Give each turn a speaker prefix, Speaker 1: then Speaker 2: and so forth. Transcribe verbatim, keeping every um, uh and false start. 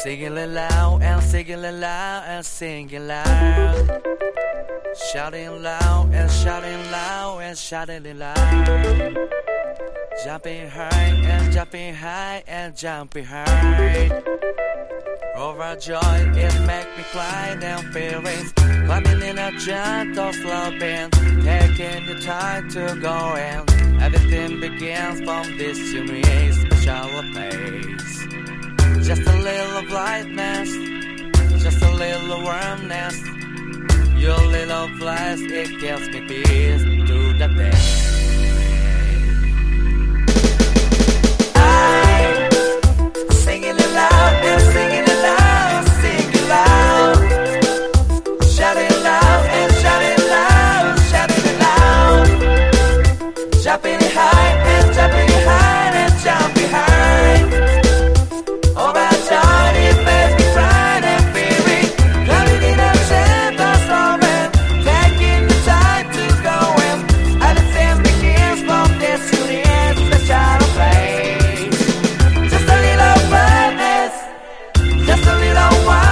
Speaker 1: Singing it loud and singing it loud and singing loud. Shouting loud and shouting loud and shouting it loud. Jumping high and jumping high and jumping high. Overjoyed, it make me cry and feelings. Climbing in a gentle sloping, taking your time to go in. Everything begins from this to me special place. Just a little brightness, just a little warmness. Your little flash, it gives me peace through the day. I'm singing it loud and singing it